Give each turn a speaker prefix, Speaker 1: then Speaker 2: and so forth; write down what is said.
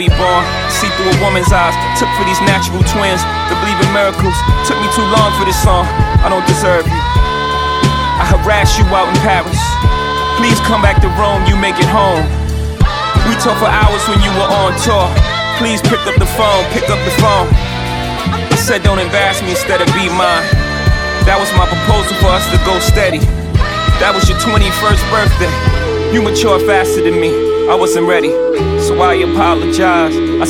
Speaker 1: be born, see through a woman's eyes. Took for these natural twins to believe in miracles. Took me too long for this song, I don't deserve you. I harassed you out in Paris. Please come back to Rome, you make it home. We talked for hours when you were on tour. Please pick up the phone, pick up the phone. I said don't embarrass me, instead of be mine. That was my proposal for us to go steady. That was your 21st birthday. You matured faster than me, I wasn't ready, so I apologize. I